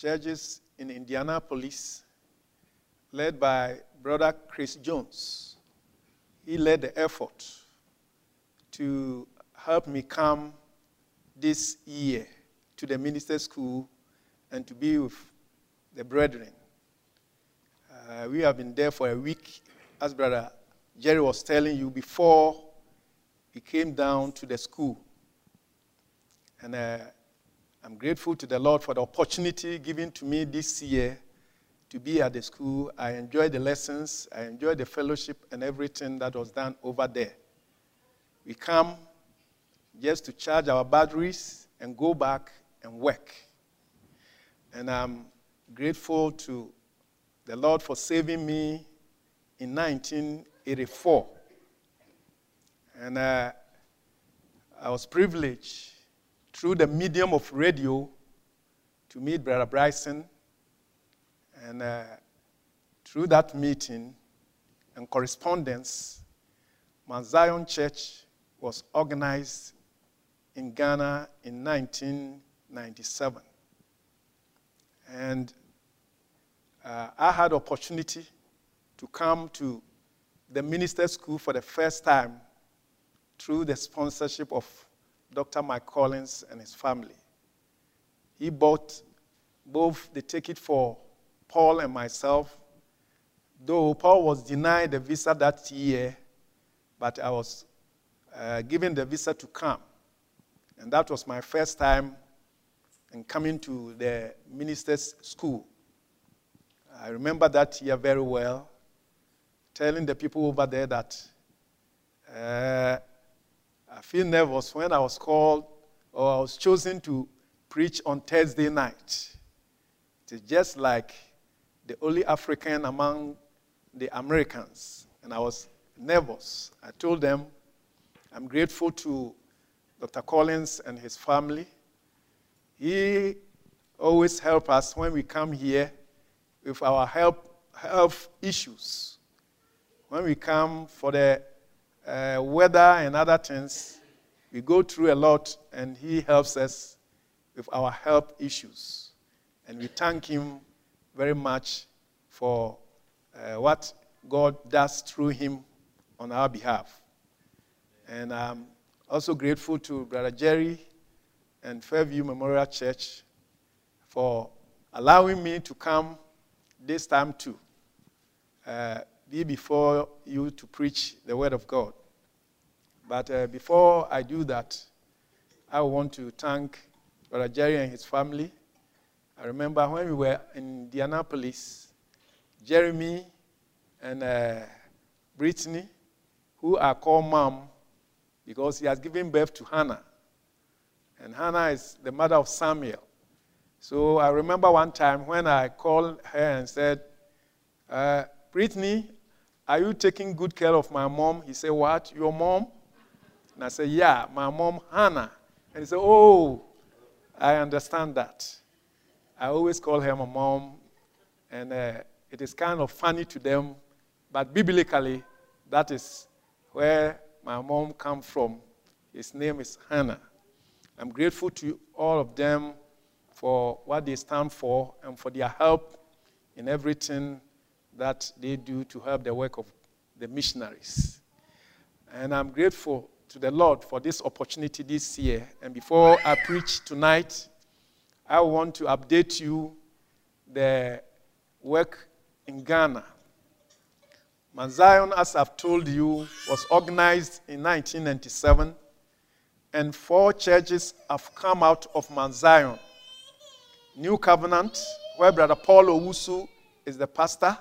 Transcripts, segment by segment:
churches in Indianapolis, led by Brother Chris Jones. He led the effort to help me come this year to the minister's school and to be with the brethren. We have been there for a week, as Brother Jerry was telling you, before we came down to the school. And I'm grateful to the Lord for the opportunity given to me this year to be at the school. I enjoyed the lessons, I enjoyed the fellowship and everything that was done over there. We come just to charge our batteries and go back and work. And I'm grateful to the Lord for saving me in 1984. And I was privileged through the medium of radio to meet Brother Bryson. And through that meeting and correspondence, Mount Zion Church was organized in Ghana in 1997. And I had opportunity to come to the minister's school for the first time through the sponsorship of Dr. Mike Collins and his family. He bought both the ticket for Paul and myself, though Paul was denied the visa that year, but I was given the visa to come. And that was my first time in coming to the minister's school. I remember that year very well, telling the people over there that I feel nervous when I was called or I was chosen to preach on Thursday night. It is just like the only African among the Americans, and I was nervous. I told them I'm grateful to Dr. Collins and his family. He always helps us when we come here with our health issues. When we come for the weather and other things, we go through a lot, and he helps us with our health issues. And we thank him very much for what God does through him on our behalf. And I'm also grateful to Brother Jerry and Fairview Memorial Church for allowing me to come this time too, be before you to preach the Word of God. But before I do that, I want to thank Brother Jerry and his family. I remember when we were in Indianapolis, Jeremy and Brittany, who are called Mom, because he has given birth to Hannah. And Hannah is the mother of Samuel. So I remember one time when I called her and said, Brittany, are you taking good care of my mom? He said, what, your mom? And I said, yeah, my mom, Hannah. And he said, oh, I understand that. I always call her my mom, and it is kind of funny to them, but biblically, that is where my mom comes from. His name is Hannah. I'm grateful to all of them for what they stand for and for their help in everything that they do to help the work of the missionaries. And I'm grateful to the Lord for this opportunity this year. And before I preach tonight, I want to update you the work in Ghana. Mount Zion, as I've told you, was organized in 1997, and 4 churches have come out of Mount Zion. New Covenant, where Brother Paul Owusu is the pastor.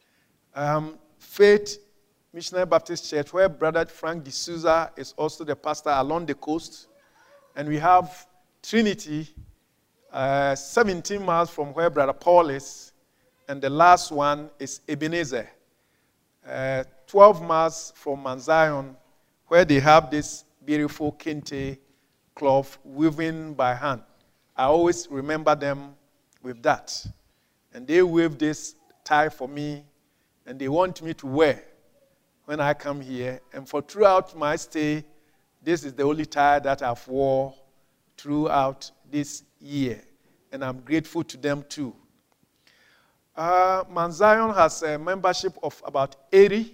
Faith Missionary Baptist Church, where Brother Frank D'Souza is also the pastor along the coast. And we have Trinity, 17 miles from where Brother Paul is. And the last one is Ebenezer, 12 miles from Mount Zion, where they have this beautiful kente cloth woven by hand. I always remember them with that. And they weave this tie for me, and they want me to wear when I come here. And for throughout my stay, this is the only tie that I've worn throughout this year. and I'm grateful to them too. Mount Zion has a membership of about 80.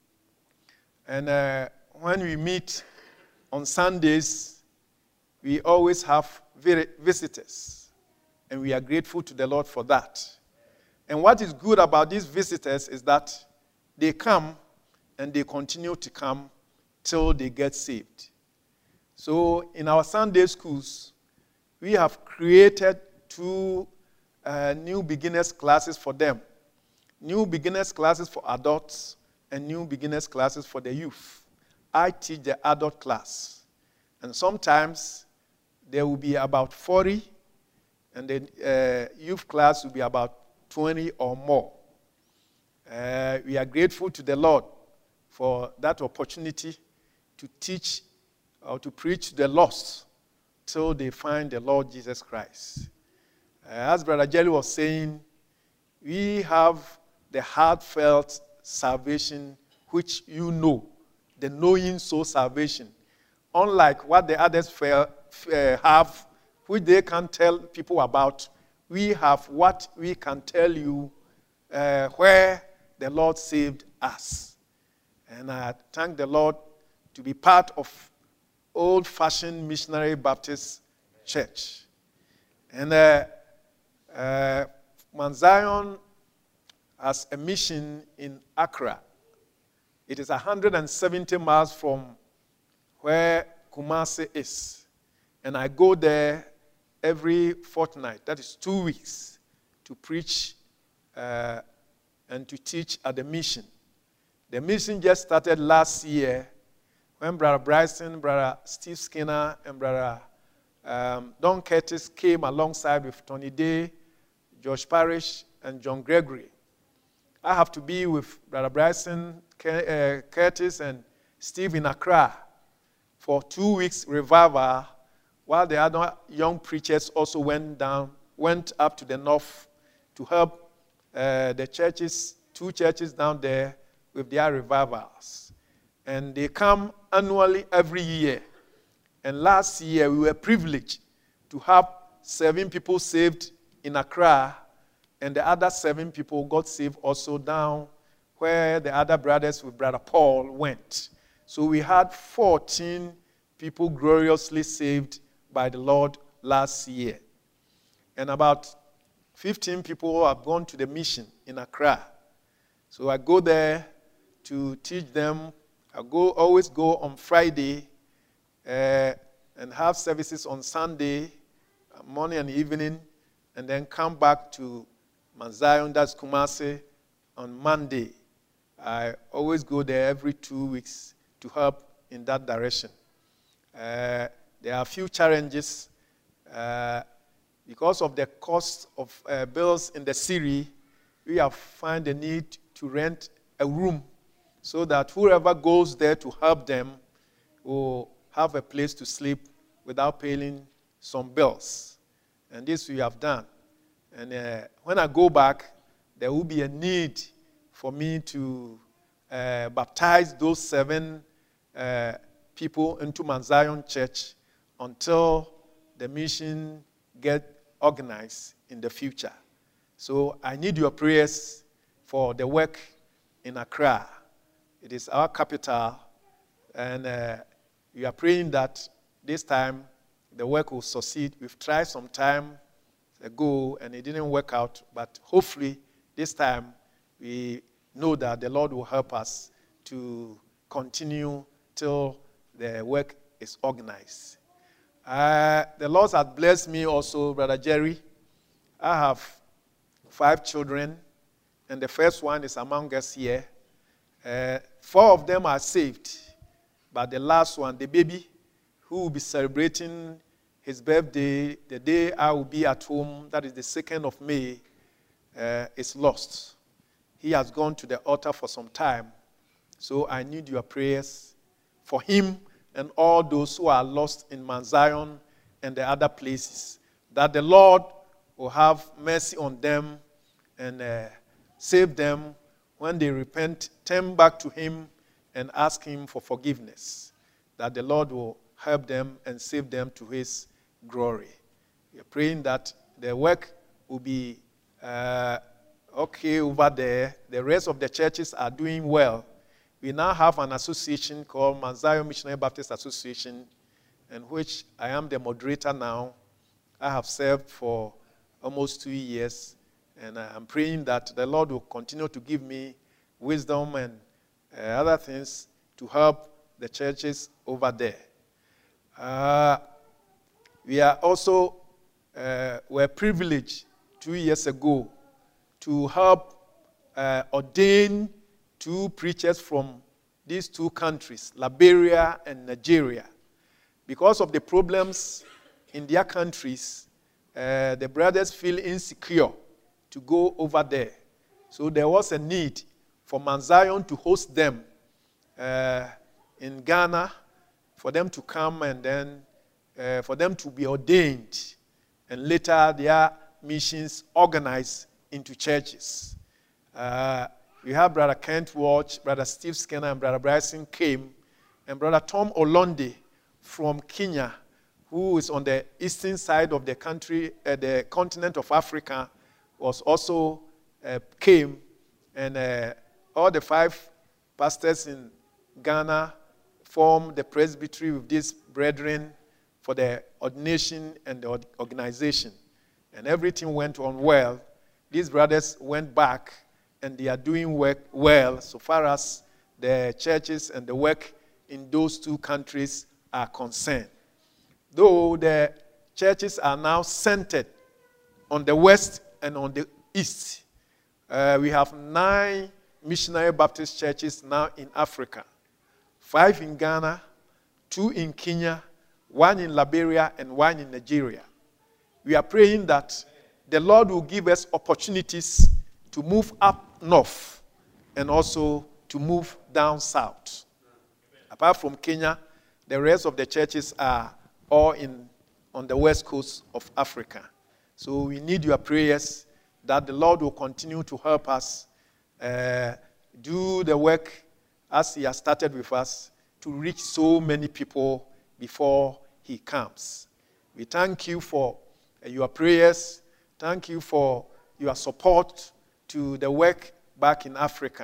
And when we meet on Sundays, we always have visitors. And we are grateful to the Lord for that. And what is good about these visitors is that they come and they continue to come till they get saved. So in our Sunday schools, we have created 2 new beginners classes for them. New beginners classes for adults and new beginners classes for the youth. I teach the adult class. And sometimes there will be about 40, and the youth class will be about 20 or more. We are grateful to the Lord for that opportunity to teach or to preach to the lost till they find the Lord Jesus Christ. As Brother Jerry was saying, we have the heartfelt salvation which you know, the knowing soul salvation. Unlike what the others have, which they can't tell people about, we have what we can tell you where the Lord saved us. And I thank the Lord to be part of Old-Fashioned Missionary Baptist Church. And Mount Zion has a mission in Accra. It is 170 miles from where Kumasi is. And I go there every fortnight, that is 2 weeks, to preach and to teach at the mission. The mission just started last year when Brother Bryson, Brother Steve Skinner, and Brother Don Curtis came alongside with Tony Day, Josh Parrish, and John Gregory. I have to be with Brother Bryson, Curtis, and Steve in Accra for 2 weeks revival, while the other young preachers also went up to the north to help the churches, 2 churches down there with their revivals. And they come annually every year. And last year we were privileged to have 7 people saved in Accra, and the other 7 people got saved also down where the other brothers with Brother Paul went. So we had 14 people gloriously saved by the Lord last year. And about 15 people have gone to the mission in Accra. So I go there to teach them. I always go on Friday and have services on Sunday, morning and evening, and then come back to Mount Zion, that's Kumasi, on Monday. I always go there every 2 weeks to help in that direction. There are a few challenges. Because of the cost of bills in the city, we have found the need to rent a room so that whoever goes there to help them will have a place to sleep without paying some bills. And this we have done. And when I go back, there will be a need for me to baptize those 7 people into Mount Zion Church until the mission get organized in the future. So I need your prayers for the work in Accra. It is our capital, and we are praying that this time the work will succeed. We've tried some time ago and it didn't work out, but hopefully this time we know that the Lord will help us to continue till the work is organized. The Lord has blessed me also, Brother Jerry. I have 5 children, and the first one is among us here. 4 of them are saved, but the last one, the baby, who will be celebrating his birthday the day I will be at home, that is the 2nd of May, is lost. He has gone to the altar for some time, so I need your prayers for him and all those who are lost in Mount Zion and the other places, that the Lord will have mercy on them and save them when they repent, turn back to him and ask him for forgiveness, that the Lord will help them and save them to his glory. We are praying that the work will be okay over there. The rest of the churches are doing well. We now have an association called Mount Zion Missionary Baptist Association, in which I am the moderator now. I have served for almost 2 years, and I'm praying that the Lord will continue to give me wisdom and other things to help the churches over there. We are also were privileged 2 years ago to help ordain 2 preachers from these 2 countries, Liberia and Nigeria. Because of the problems in their countries, the brothers feel insecure to go over there. So there was a need for Mount Zion to host them in Ghana, for them to come and then for them to be ordained, and later their missions organized into churches. We have Brother Kent Watch, Brother Steve Skinner, and Brother Bryson came, and Brother Tom Olonde from Kenya, who is on the eastern side of the country, the continent of Africa, was also came, and all the 5 pastors in Ghana formed the presbytery with these brethren for the ordination and the organization. And everything went on well. These brothers went back, and they are doing work well so far as the churches and the work in those 2 countries are concerned. Though the churches are now centered on the west and on the east, we have 9 missionary Baptist churches now in Africa, 5 in Ghana, 2 in Kenya, 1 in Liberia, and 1 in Nigeria. We are praying that the Lord will give us opportunities to move up north and also to move down south. Apart from Kenya, the rest of the churches are all on the west coast of Africa. So we need your prayers that the Lord will continue to help us do the work as He has started with us to reach so many people before He comes. We thank you for your prayers. Thank you for your support to the work back in Africa.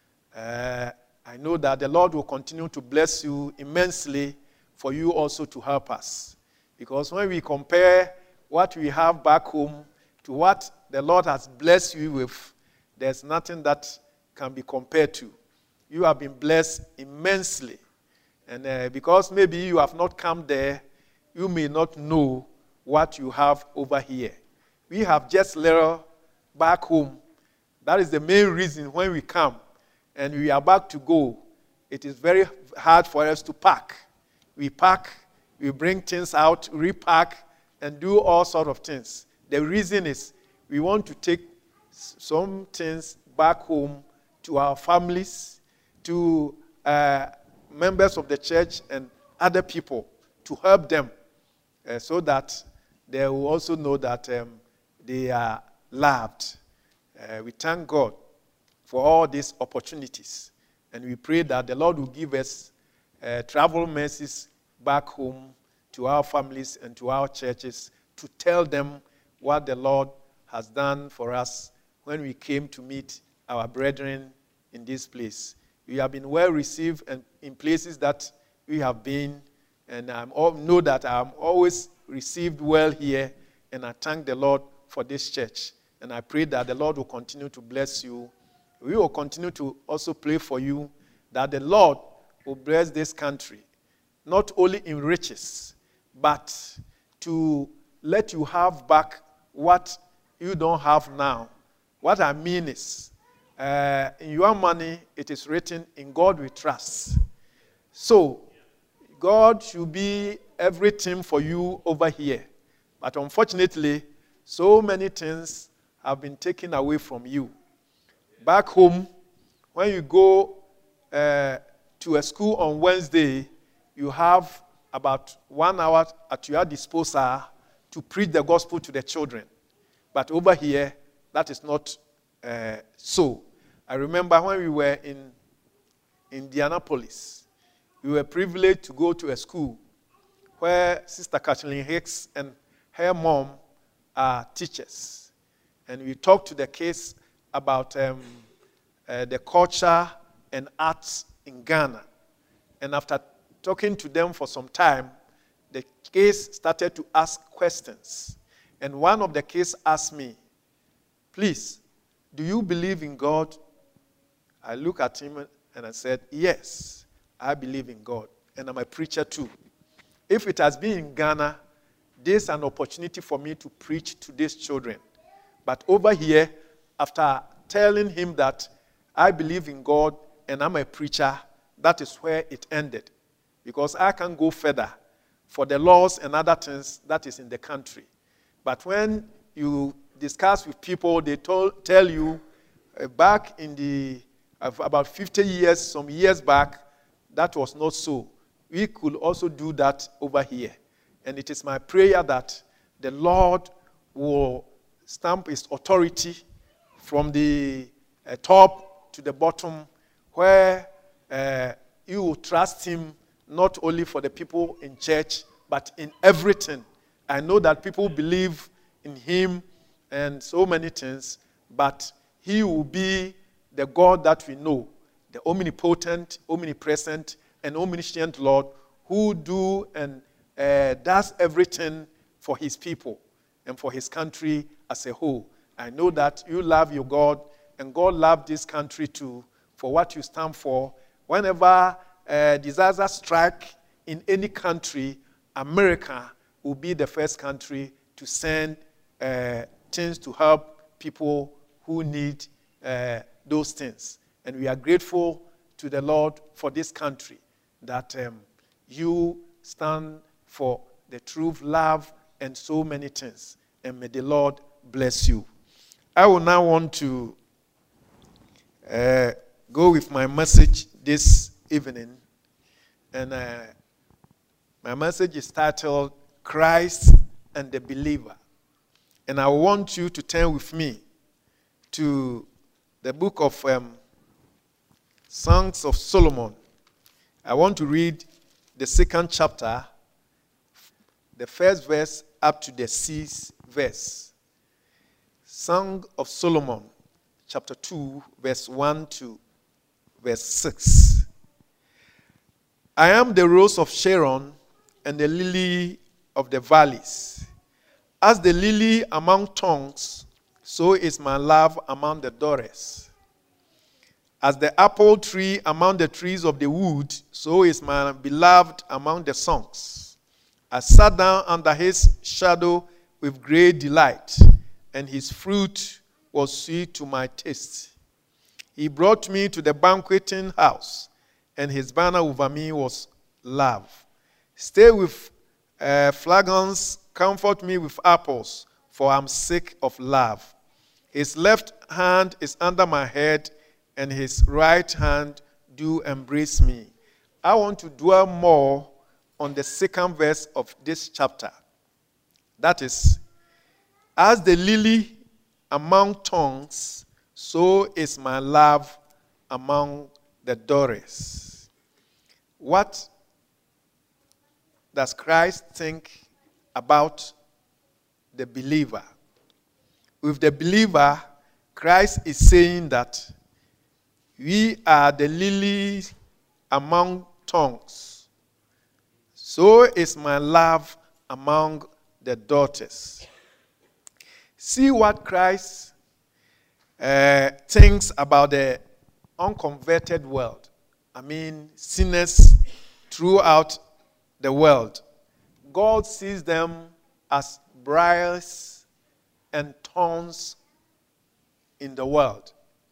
I know that the Lord will continue to bless you immensely for you also to help us. Because when we compare what we have back home to what the Lord has blessed you with, there's nothing that can be compared to. You have been blessed immensely. And because maybe you have not come there, you may not know what you have over here. We have just little back home. That is the main reason when we come and we are back to go, it is very hard for us to pack. We pack, we bring things out, repack, and do all sorts of things. The reason is we want to take some things back home to our families, to members of the church and other people, to help them so that they will also know that they are loved. We thank God for all these opportunities. And we pray that the Lord will give us travel mercies back home to our families and to our churches to tell them what the Lord has done for us when we came to meet our brethren in this place. We have been well received and in places that we have been, and I know that I'm always received well here, and I thank the Lord for this church. And I pray that the Lord will continue to bless you. We will continue to also pray for you that the Lord will bless this country, not only in riches, but to let you have back what you don't have now. What I mean is, in your money, it is written, in God we trust. So, God should be everything for you over here. But unfortunately, so many things have been taken away from you. Back home, when you go to a school on Wednesday, you have about 1 hour at your disposal to preach the gospel to the children. But over here, that is not so. I remember when we were in Indianapolis, we were privileged to go to a school where Sister Kathleen Hicks and her mom are teachers. And we talked to the case about the culture and arts in Ghana. And after talking to them for some time, the case started to ask questions. And one of the case asked me, please, do you believe in God? I looked at him and I said, yes, I believe in God. And I'm a preacher too. If it has been in Ghana, there's an opportunity for me to preach to these children. But over here, after telling him that I believe in God and I'm a preacher, that is where it ended. Because I can't go further for the laws and other things that is in the country. But when you discuss with people, they tell you back in the about 50 years, some years back, that was not so. We could also do that over here. And it is my prayer that the Lord will stamp his authority from the top to the bottom, where you will trust him not only for the people in church, but in everything. I know that people believe in him and so many things, but he will be the God that we know, the omnipotent, omnipresent, and omniscient Lord who do and does everything for his people and for his country as a whole. I know that you love your God, and God loves this country too, for what you stand for. Whenever disaster strikes in any country, America will be the first country to send things to help people who need those things. And we are grateful to the Lord for this country, that you stand for the truth, love, and so many things. And may the Lord bless you. I will now want to go with my message this evening. And my message is titled, Christ and the Believer. And I want you to turn with me to the book of Songs of Solomon. I want to read the 2nd chapter, the 1st verse up to the 6th verse. Song of Solomon, chapter 2, verse 1 to verse 6. I am the rose of Sharon and the lily of the valleys. As the lily among tongues, so is my love among the daughters. As the apple tree among the trees of the wood, so is my beloved among the songs. I sat down under his shadow with great delight, and his fruit was sweet to my taste. He brought me to the banqueting house, and his banner over me was love. Stay with flagons, comfort me with apples, for I'm sick of love. His left hand is under my head, and his right hand do embrace me. I want to dwell more on the 2nd verse of this chapter. That is, as the lily among tongues, so is my love among the daughters. What does Christ think about the believer? With the believer, Christ is saying that we are the lilies among tongues. So is my love among the daughters. See what Christ thinks about the unconverted world. I mean, sinners throughout the world. God sees them as briars and thorns in the world.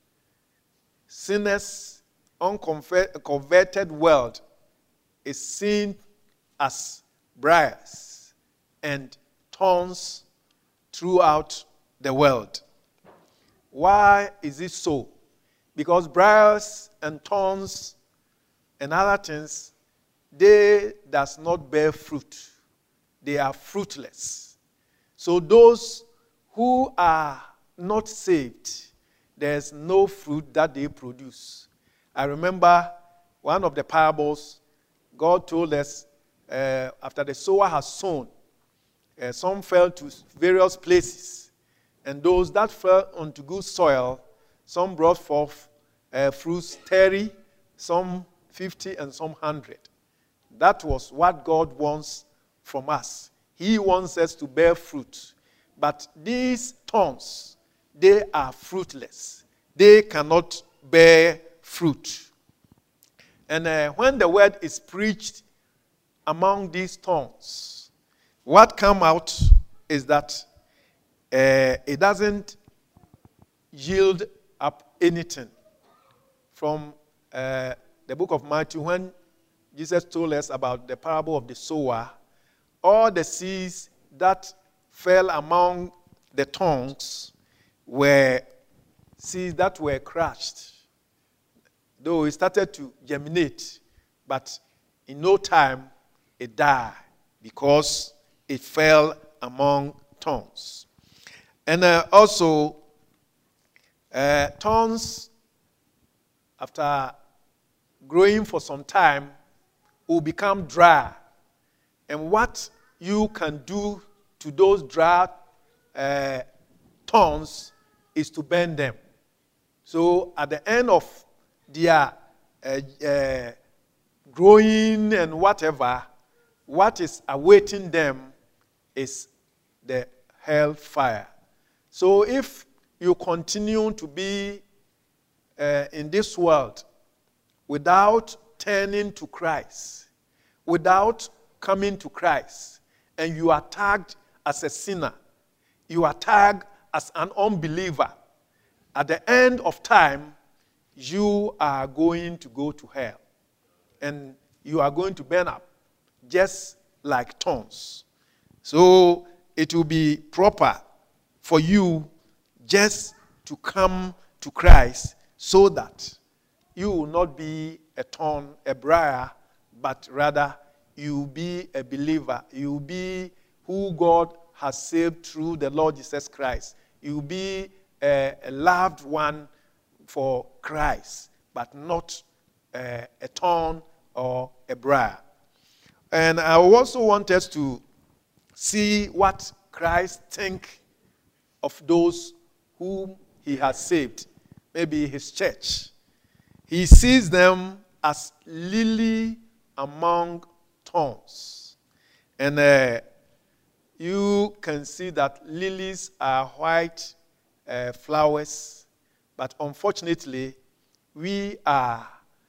Sinners, unconverted world is seen as briars and thorns throughout the world. Why is it so? Because briars and thorns and other things, they does not bear fruit. They are fruitless. So those who are not saved, there's no fruit that they produce. I remember one of the parables, God told us after the sower has sown, Some fell to various places. And those that fell onto good soil, some brought forth fruits 30, some 50, and some 100. That was what God wants from us. He wants us to bear fruit. But these thorns, they are fruitless. They cannot bear fruit. And when the word is preached among these thorns, what comes out is that it doesn't yield up anything. From the book of Matthew, when Jesus told us about the parable of the sower, all the seeds that fell among the thorns were seeds that were crushed. Though it started to germinate, but in no time it died because it fell among thorns. And also, thorns, after growing for some time, will become dry. And what you can do to those dry thorns is to burn them. So at the end of their growing and whatever, what is awaiting them is the hellfire. So if you continue to be in this world without turning to Christ, without coming to Christ, and you are tagged as a sinner, you are tagged as an unbeliever, at the end of time, you are going to go to hell. And you are going to burn up, just like thorns. So it will be proper for you just to come to Christ so that you will not be a thorn, a briar, but rather you will be a believer. You will be who God has saved through the Lord Jesus Christ. You will be a loved one for Christ, but not a thorn or a briar. And I also want us to see what Christ thinks of those whom he has saved, maybe his church. He sees them as lily among thorns. And you can see that lilies are white flowers, but unfortunately, we are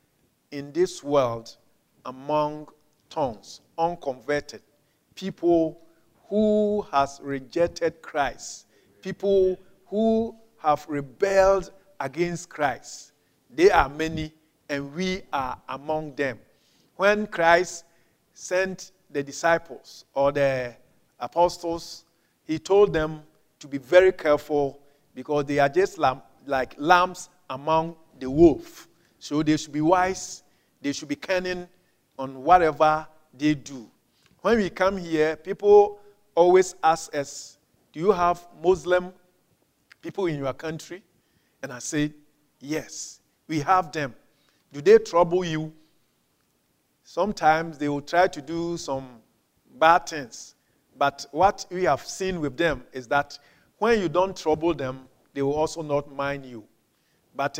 in this world among thorns, unconverted, people who has rejected Christ, people who have rebelled against Christ. They are many, and we are among them. When Christ sent the disciples or the apostles, he told them to be very careful because they are just like lambs among the wolf. So they should be wise, they should be cunning on whatever they do. When we come here, people always ask us, do you have Muslim people in your country? And I say, yes, we have them. Do they trouble you? Sometimes they will try to do some bad things. But what we have seen with them is that when you don't trouble them, they will also not mind you. But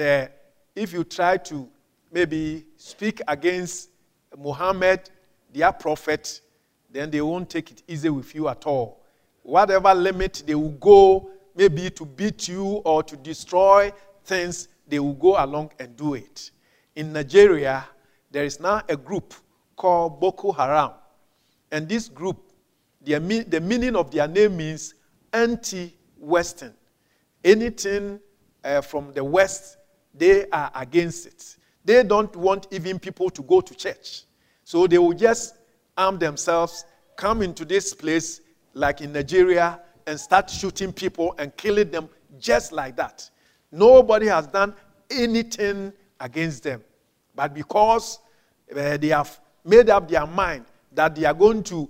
if you try to maybe speak against Muhammad, their prophet, then they won't take it easy with you at all. Whatever limit they will go, maybe to beat you or to destroy things, they will go along and do it. In Nigeria, there is now a group called Boko Haram. And this group, the meaning of their name means anti-Western. Anything from the West, they are against it. They don't want even people to go to church. So they will just arm themselves, come into this place, like in Nigeria, and start shooting people and killing them just like that. Nobody has done anything against them. But because they have made up their mind that they are going to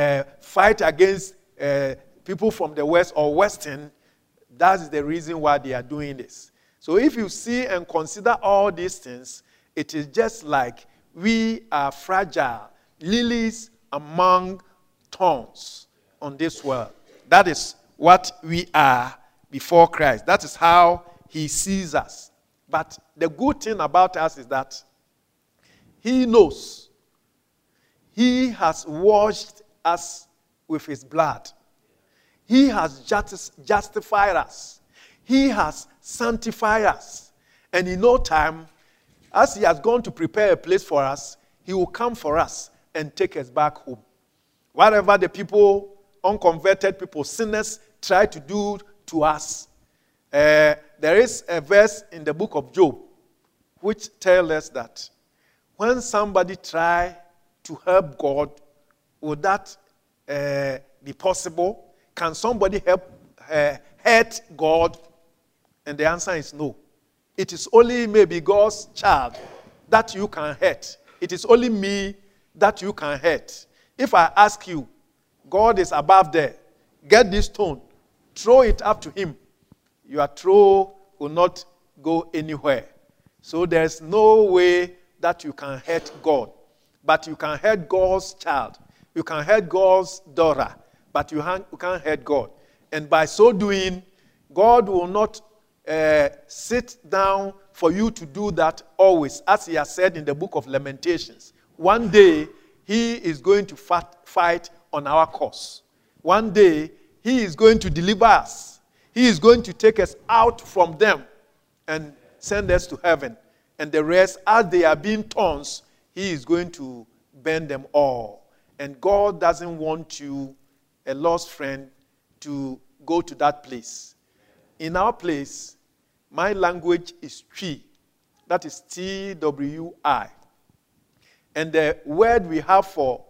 fight against people from the West or Western, that is the reason why they are doing this. So if you see and consider all these things, it is just like we are fragile, lilies among thorns. on this world. That is what we are before Christ. That is how he sees us. But the good thing about us is that he knows. He has washed us with his blood. He has justified us. He has sanctified us. And in no time, as he has gone to prepare a place for us, he will come for us and take us back home. Whatever the people, unconverted people, sinners, try to do to us, there is a verse in the book of Job which tells us that when somebody try to help God, would that be possible? Can somebody hurt God? And the answer is no. It is only maybe God's child that you can hurt. It is only me that you can hurt. If I ask you, God is above there, get this stone, throw it up to him, your throw will not go anywhere. So there's no way that you can hurt God. But you can hurt God's child. You can hurt God's daughter. But you can't hurt God. And by so doing, God will not sit down for you to do that always. As he has said in the book of Lamentations, one day he is going to fight on our cause. One day he is going to deliver us. He is going to take us out from them and send us to heaven. And the rest, as they are being thorns, he is going to bend them all. And God doesn't want you, a lost friend, to go to that place. In our place, my language is Twi. That is T-W-I. And the word we have for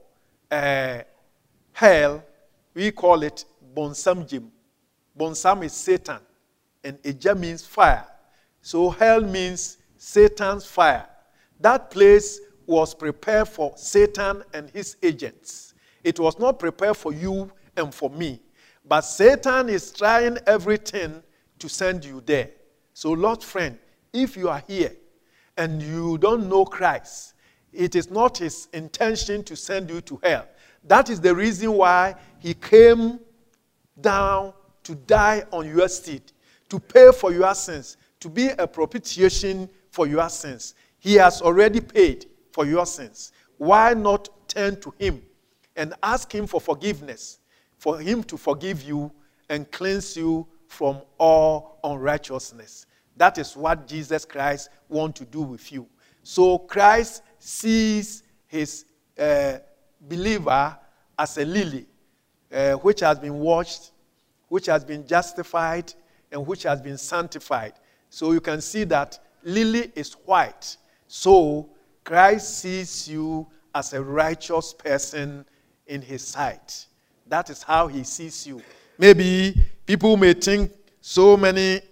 hell, we call it Bonsamjim. Bonsam is Satan. And Eja means fire. So hell means Satan's fire. That place was prepared for Satan and his agents. It was not prepared for you and for me. But Satan is trying everything to send you there. So, Lord friend, if you are here and you don't know Christ, it is not his intention to send you to hell. That is the reason why he came down to die on your stead, to pay for your sins, to be a propitiation for your sins. He has already paid for your sins. Why not turn to him and ask him for forgiveness, for him to forgive you and cleanse you from all unrighteousness? That is what Jesus Christ wants to do with you. So Christ sees his believer as a lily, which has been washed, which has been justified, and which has been sanctified. So you can see that lily is white. So Christ sees you as a righteous person in his sight. That is how he sees you. Maybe people may think so many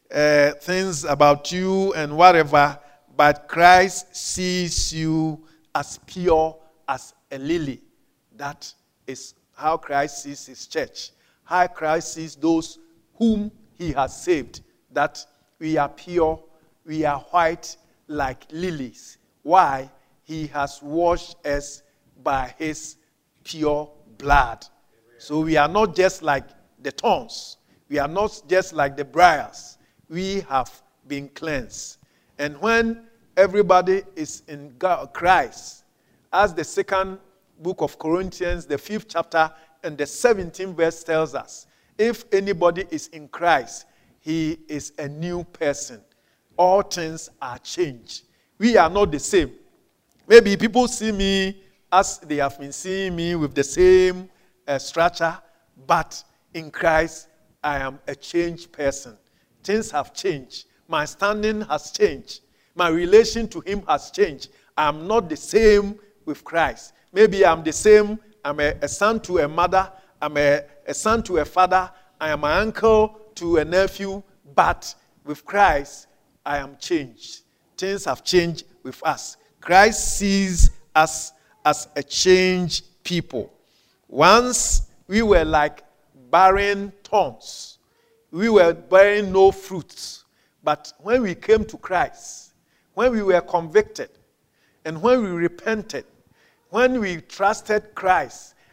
things about you and whatever, but Christ sees you as pure as a lily. That is how Christ sees his church. How Christ sees those whom he has saved. That we are pure, we are white like lilies. Why? He has washed us by his pure blood. So we are not just like the thorns. We are not just like the briars. We have been cleansed. And when everybody is in Christ, as the second book of Corinthians, the 5th chapter and the 17th verse tells us, if anybody is in Christ, he is a new person. All things are changed. We are not the same. Maybe people see me as they have been seeing me with the same structure, but in Christ, I am a changed person. Things have changed. My standing has changed. My relation to him has changed. I am not the same with Christ. Maybe I'm the same. I'm a son to a mother. I'm a son to a father. I am an uncle to a nephew. But with Christ, I am changed. Things have changed with us. Christ sees us as a changed people. Once we were like barren thorns. We were bearing no fruits. But when we came to Christ, when we were convicted, and when we repented, when we trusted Christ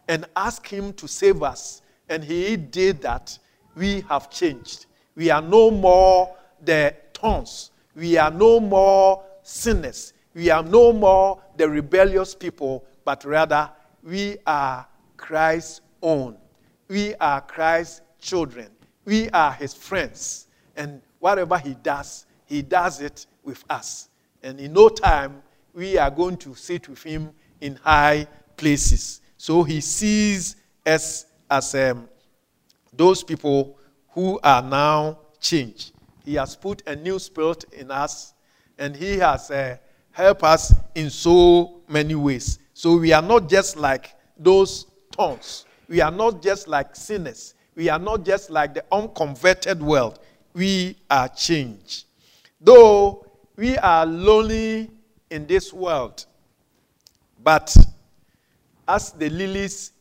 and ask him to save us, and he did that, we have changed. We are no more the thorns. We are no more sinners. We are no more the rebellious people, but rather we are Christ's own. We are Christ's children. We are his friends. And whatever he does it with us. And in no time, we are going to sit with him in high places. So he sees us as those people who are now changed. He has put a new spirit in us, and he has helped us in so many ways. So we are not just like those thorns. We are not just like sinners. We are not just like the unconverted world. We are changed. Though we are lonely in this world, but as the lilies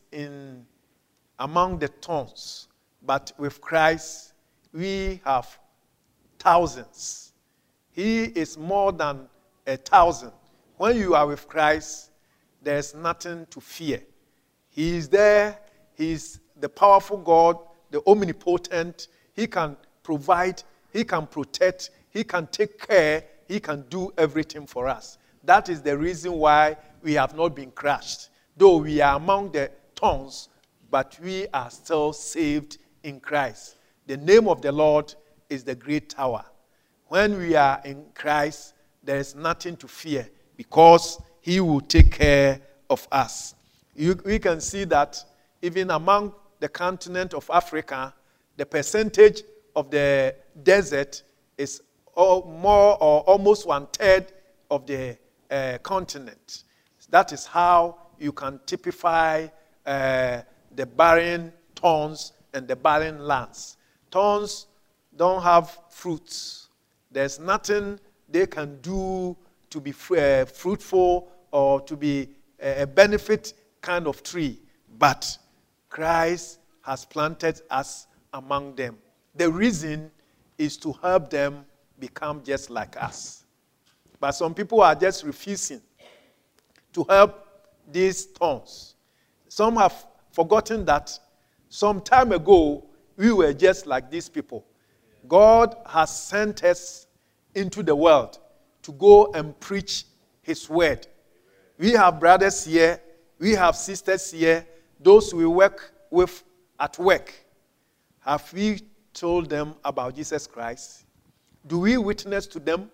among the thorns, but with Christ, we have thousands. He is more than 1,000. When you are with Christ, there's nothing to fear. He is there. He is the powerful God, the omnipotent. He can provide. He can protect. He can take care. He can do everything for us. That is the reason why we have not been crushed. Though we are among the thorns, but we are still saved in Christ. The name of the Lord is the great tower. When we are in Christ, there is nothing to fear because he will take care of us. We can see that even among the continent of Africa, the percentage of the desert is more or almost 1/3 of the continent. That is how you can typify the barren thorns and the barren lands. Thorns don't have fruits. There's nothing they can do to be fruitful or to be a benefit kind of tree. But Christ has planted us among them. The reason is to help them become just like us. But some people are just refusing to help these thorns. Some have forgotten that some time ago, we were just like these people. God has sent us into the world to go and preach his word. We have brothers here. We have sisters here. Those we work with at work. Have we told them about Jesus Christ? Do we witness to them?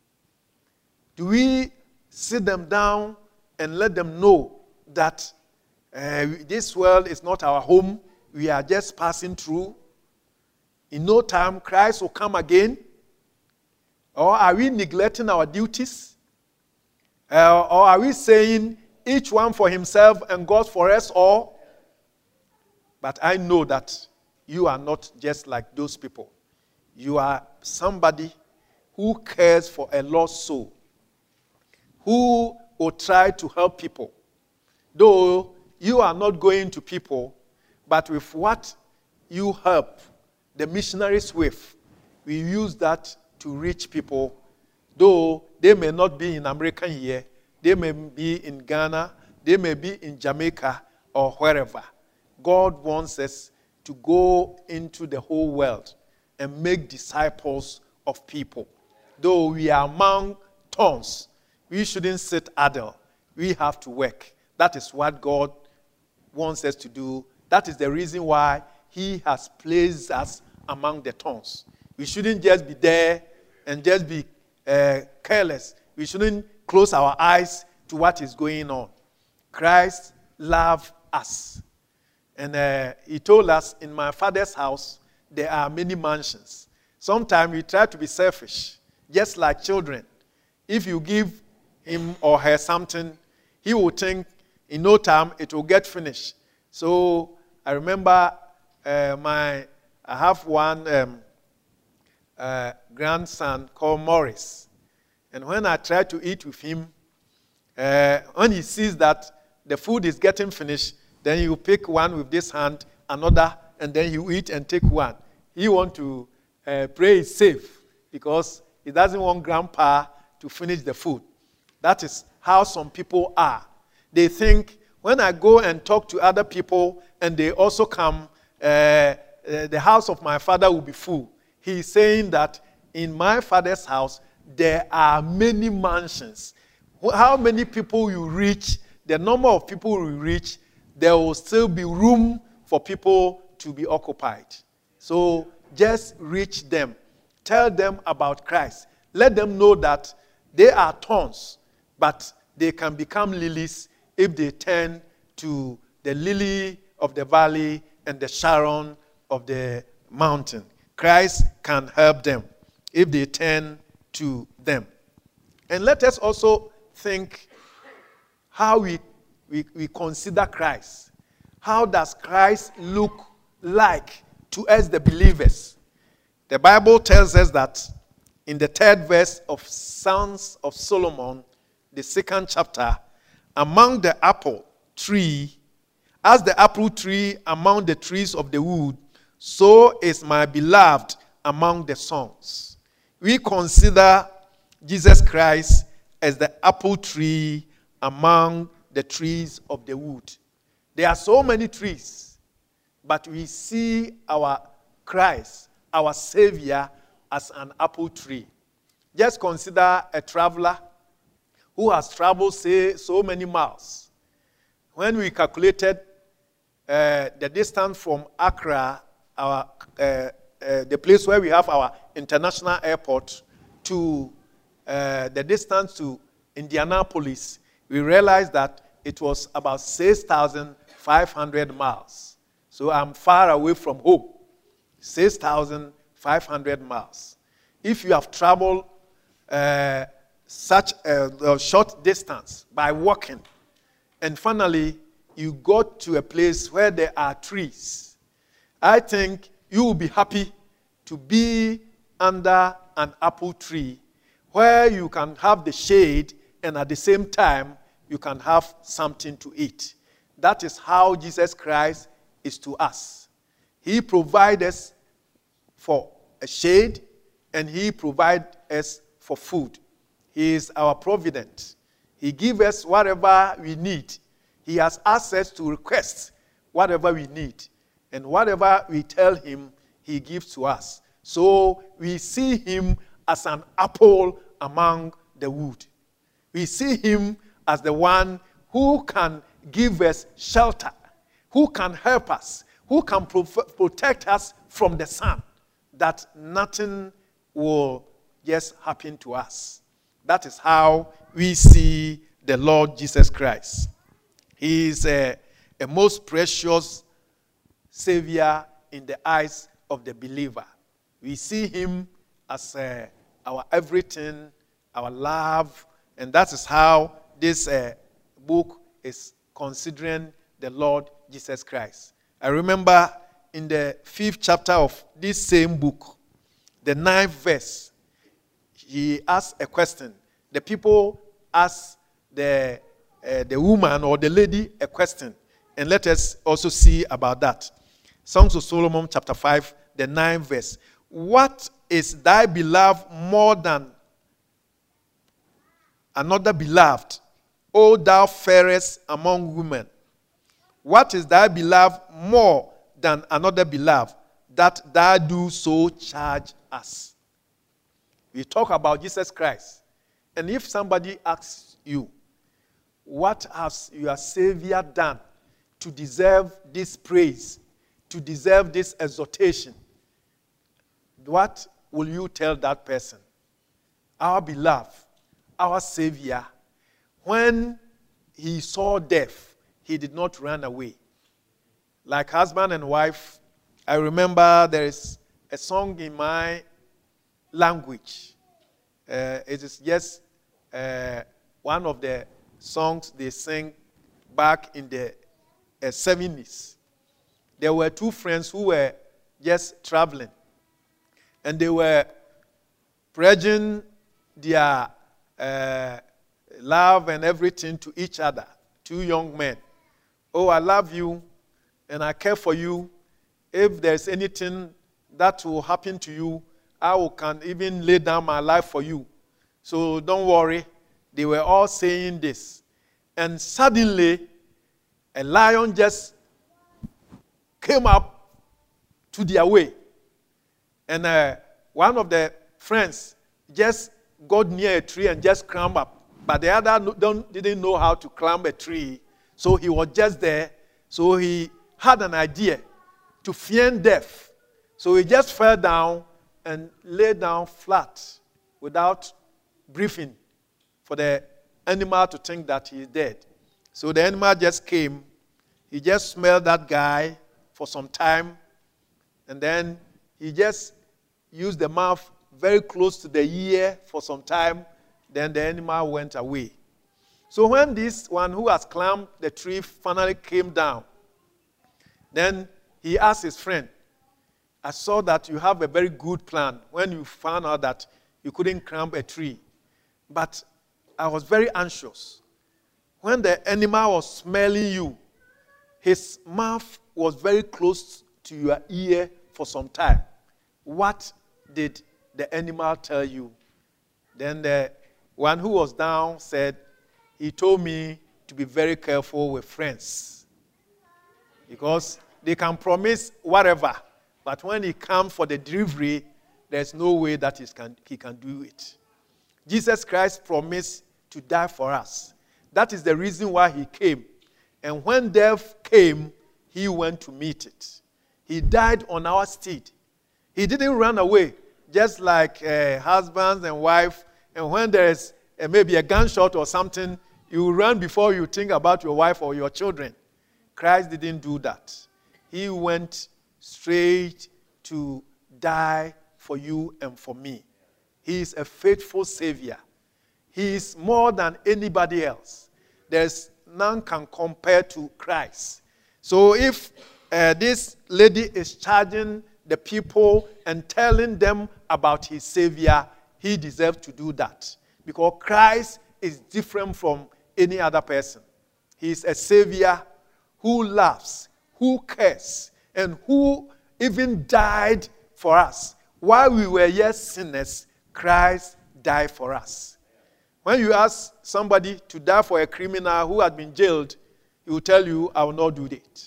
Do we sit them down and let them know that this world is not our home? We are just passing through. In no time, Christ will come again. Or are we neglecting our duties? Or are we saying each one for himself and God for us all? But I know that you are not just like those people. You are somebody who cares for a lost soul, who will try to help people. Though you are not going to people, but with what you help the missionaries with, we use that to reach people. Though they may not be in America here, they may be in Ghana, they may be in Jamaica or wherever. God wants us to go into the whole world and make disciples of people. Though we are among thorns, we shouldn't sit idle. We have to work. That is what God wants us to do. That is the reason why he has placed us among the thorns. We shouldn't just be there and just be careless. We shouldn't close our eyes to what is going on. Christ loved us. And he told us, in my Father's house, there are many mansions. Sometimes we try to be selfish, just like children. If you give him or her something, he will think in no time it will get finished. So I remember I have one grandson called Morris. And when I try to eat with him, when he sees that the food is getting finished, then you pick one with this hand, another, and then you eat and take one. He wants to pray it's safe because he doesn't want grandpa to finish the food. That is how some people are. They think When I go and talk to other people and they also come, the house of my Father will be full. He's saying that in my Father's house, there are many mansions. How many people you reach, the number of people you reach, there will still be room for people to be occupied. So just reach them. Tell them about Christ. Let them know that they are thorns, but they can become lilies if they turn to the lily of the valley and the Sharon of the mountain. Christ can help them if they turn to them. And let us also think how we consider Christ. How does Christ look like to us, the believers? The Bible tells us that in the 3rd verse of Songs of Solomon, the 2nd chapter, among the apple tree, as the apple tree among the trees of the wood, so is my beloved among the sons. We consider Jesus Christ as the apple tree among the trees of the wood. There are so many trees, but we see our Christ, our Savior, as an apple tree. Just consider a traveler who has traveled, say, so many miles. When we calculated the distance from Accra, the place where we have our international airport, to the distance to Indianapolis, we realized that it was about 6,500 miles. So I'm far away from home. 6,500 miles. If you have traveled such a short distance by walking, and finally you got to a place where there are trees, I think you will be happy to be under an apple tree where you can have the shade and at the same time you can have something to eat. That is how Jesus Christ is to us. He provides us for a shade and he provides us for food. He is our provident. He gives us whatever we need. He has access to request whatever we need. And whatever we tell him, he gives to us. So we see him as an apple among the wood. We see him as the one who can give us shelter, who can help us, who can protect us from the sun, that nothing will just happen to us. That is how we see the Lord Jesus Christ. He is a most precious Savior in the eyes of the believer. We see him as our everything, our love, and that is how this book is considering the Lord Jesus Christ. I remember in the 5th chapter of this same book, the 9th verse, he asked a question. The people asked the woman or the lady a question. And let us also see about that. Songs of Solomon chapter 5, the 9th verse. What is thy beloved more than another beloved, O thou fairest among women? What is thy beloved more than another beloved, that thou do so charge us? We talk about Jesus Christ. And if somebody asks you, what has your Savior done to deserve this praise, to deserve this exhortation? What will you tell that person? Our beloved, our Savior, when he saw death, he did not run away. Like husband and wife, I remember there is a song in my language. It is just one of the songs they sang back in the 70s. There were two friends who were just traveling, and they were pledging their love and everything to each other. Two young men. Oh, I love you, and I care for you. If there's anything that will happen to you, I can even lay down my life for you. So don't worry. They were all saying this. And suddenly, a lion just came up to their way. And one of the friends just got near a tree and just climbed up. But the other didn't know how to climb a tree. So he was just there. So he had an idea to feign death. So he just fell down and lay down flat without breathing for the animal to think that he is dead. So the animal just came. He just smelled that guy for some time. And then he just used the mouth very close to the ear for some time. Then the animal went away. So when this one who has climbed the tree finally came down, then he asked his friend, I saw that you have a very good plan when you found out that you couldn't climb a tree. But I was very anxious. When the animal was smelling you, his mouth was very close to your ear for some time. What did the animal tell you? Then the one who was down said, he told me to be very careful with friends. Because they can promise whatever, but when he comes for the delivery, there's no way that he can do it. Jesus Christ promised to die for us. That is the reason why he came. And when death came, he went to meet it. He died on our stead. He didn't run away, just like husbands and wife. And when there's maybe a gunshot or something, you run before you think about your wife or your children. Christ didn't do that. He went straight to die for you and for me. He is a faithful Savior. He is more than anybody else. There's none can compare to Christ. So if this lady is charging the people and telling them about his Savior, he deserves to do that. Because Christ is different from any other person. He is a Savior who loves, who cares, and who even died for us. While we were yet sinners, Christ died for us. When you ask somebody to die for a criminal who had been jailed, he will tell you, I will not do that.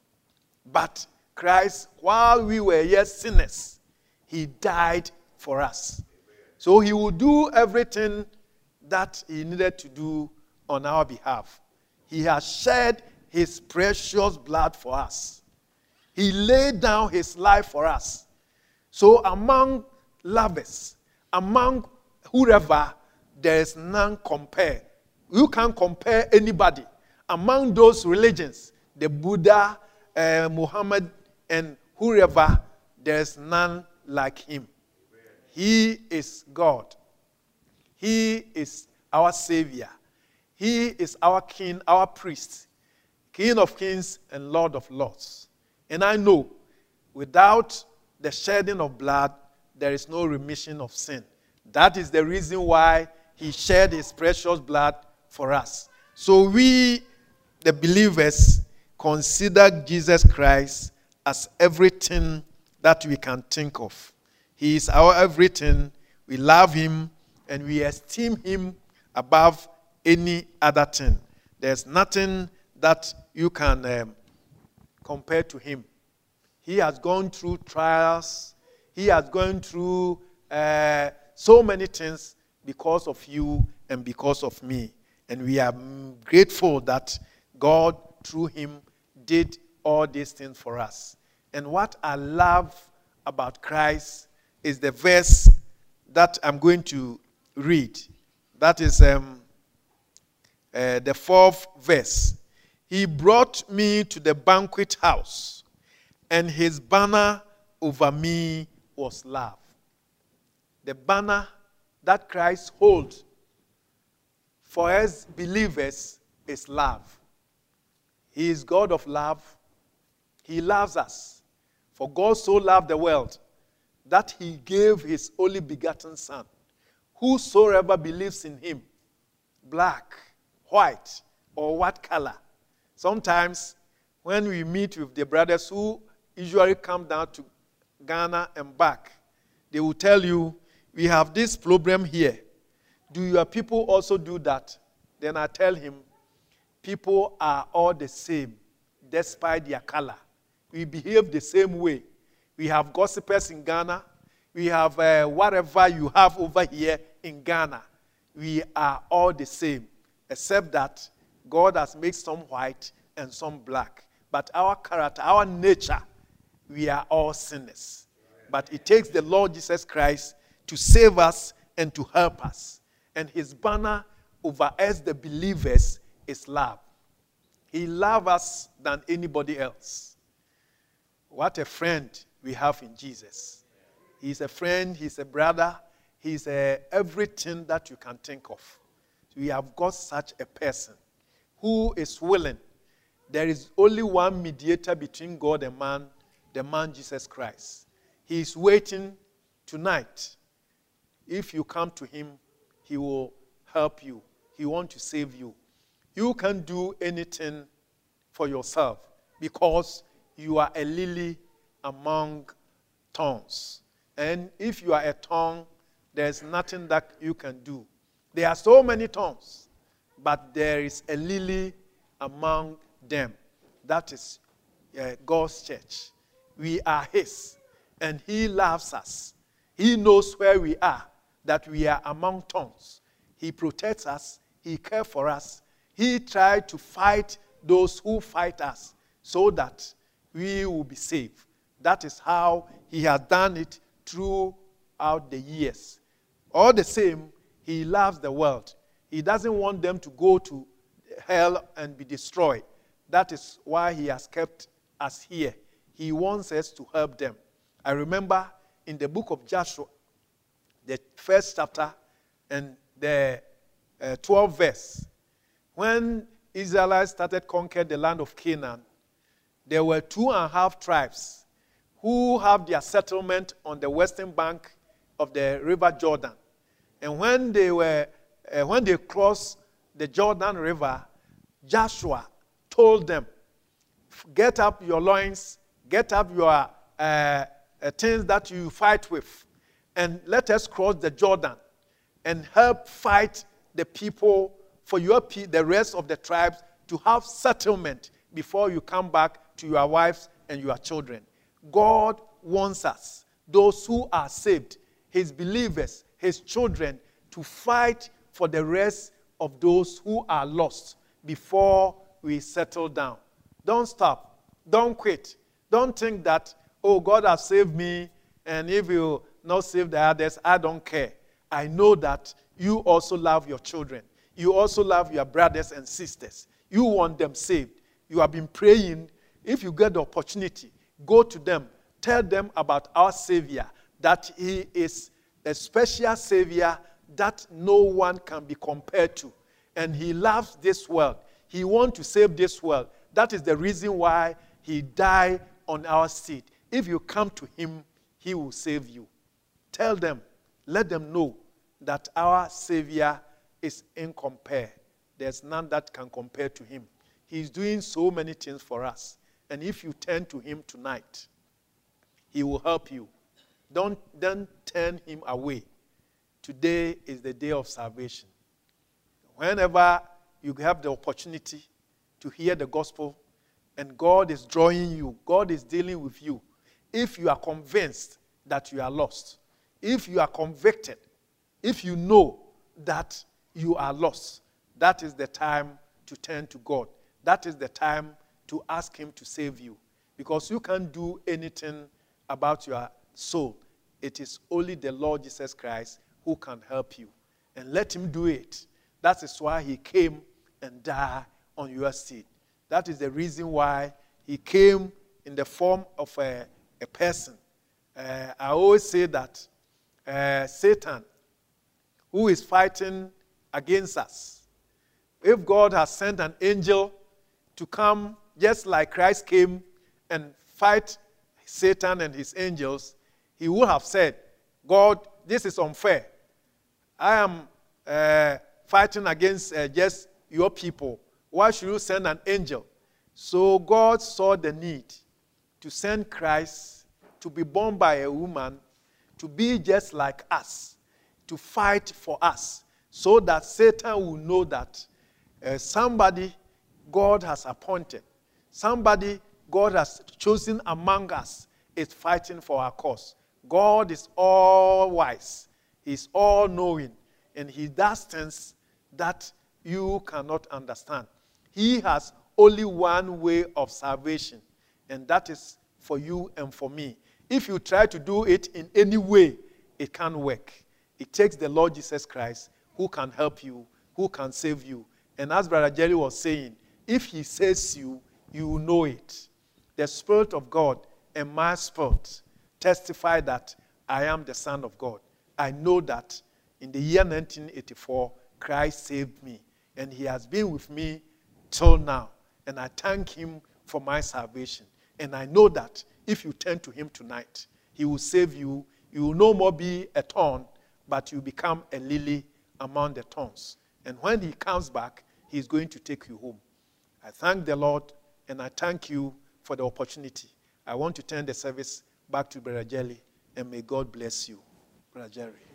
But Christ, while we were yet sinners, he died for us. So he will do everything that he needed to do on our behalf. He has shed his precious blood for us. He laid down his life for us. So among lovers, among whoever, there is none compare. You can't compare anybody. Among those religions, the Buddha, Muhammad, and whoever, there is none like him. He is God. He is our Savior. He is our King, our priest, King of kings and Lord of lords. And I know, without the shedding of blood, there is no remission of sin. That is the reason why he shed his precious blood for us. So we, the believers, consider Jesus Christ as everything that we can think of. He is our everything. We love him and we esteem him above any other thing. There's nothing that you can compare to him. He has gone through trials. He has gone through so many things because of you and because of me. And we are grateful that God, through him, did all these things for us. And what I love about Christ is the verse that I'm going to read. That is the 4th verse. He brought me to the banquet house, and his banner over me was love. The banner that Christ holds for us believers is love. He is God of love. He loves us. For God so loved the world that he gave his only begotten Son. Whosoever believes in him, black, white, or what color. Sometimes when we meet with the brothers who usually come down to Ghana and back, they will tell you, we have this problem here. Do your people also do that? Then I tell him, people are all the same despite their color. We behave the same way. We have gossipers in Ghana. We have whatever you have over here in Ghana. We are all the same, except that God has made some white and some black. But our character, our nature, we are all sinners. But it takes the Lord Jesus Christ to save us and to help us. And his banner over us, the believers, is love. He loves us than anybody else. What a friend we have in Jesus. He's a friend, he's a brother, he's everything that you can think of. We have got such a person who is willing. There is only one mediator between God and man, the man Jesus Christ. He is waiting tonight. If you come to him, he will help you. He wants to save you. You can't do anything for yourself because you are a lily among thorns. And if you are a thorn, there's nothing that you can do. There are so many thorns, but there is a lily among them. That is God's church. We are his, and he loves us. He knows where we are, that we are among thorns. He protects us. He cares for us. He tried to fight those who fight us so that we will be saved. That is how he has done it throughout the years. All the same, he loves the world. He doesn't want them to go to hell and be destroyed. That is why he has kept us here. He wants us to help them. I remember in the book of Joshua, the first chapter and the 12th verse, when Israelites started conquering the land of Canaan, there were 2.5 tribes who have their settlement on the western bank of the river Jordan. And when they crossed the Jordan River, Joshua told them, get up your loins, get up your things that you fight with, and let us cross the Jordan and help fight the people for the rest of the tribes to have settlement before you come back to your wives and your children. God wants us, those who are saved, his believers, his children, to fight for the rest of those who are lost before we settle down. Don't stop. Don't quit. Don't think that, oh, God has saved me, and if you not save the others, I don't care. I know that you also love your children. You also love your brothers and sisters. You want them saved. You have been praying. If you get the opportunity, go to them. Tell them about our Savior, that he is a special Savior that no one can be compared to. And he loves this world. He wants to save this world. That is the reason why he died on our seat. If you come to him, he will save you. Tell them, let them know that our Savior is incomparable. There's none that can compare to him. He's doing so many things for us. And if you turn to him tonight, he will help you. Don't turn him away. Today is the day of salvation. Whenever you have the opportunity to hear the gospel and God is drawing you, God is dealing with you, if you are convinced that you are lost, if you are convicted, if you know that you are lost, that is the time to turn to God. That is the time to ask him to save you. Because you can't do anything about your soul. It is only the Lord Jesus Christ who can help you. And let him do it. That is why he came and died on your seat. That is the reason why he came in the form of a person. I always say that Satan, who is fighting against us, if God has sent an angel to come just like Christ came and fight Satan and his angels, he would have said, God, this is unfair. I am fighting against just your people. Why should you send an angel? So God saw the need to send Christ to be born by a woman, to be just like us, to fight for us, so that Satan will know that somebody God has appointed, somebody God has chosen among us is fighting for our cause. God is all wise. He's all knowing. And he does things that you cannot understand. He has only one way of salvation, and that is for you and for me. If you try to do it in any way, it can't work. It takes the Lord Jesus Christ who can help you, who can save you. And as Brother Jerry was saying, if he saves you, you will know it. The Spirit of God and my spirit testify that I am the Son of God. I know that in the year 1984, Christ saved me, and he has been with me till now. And I thank him for my salvation. And I know that if you turn to him tonight, he will save you. You will no more be a thorn, but you become a lily among the thorns. And when he comes back, he is going to take you home. I thank the Lord, and I thank you for the opportunity. I want to turn the service back to Brother Jerry, and may God bless you, Brother Jerry.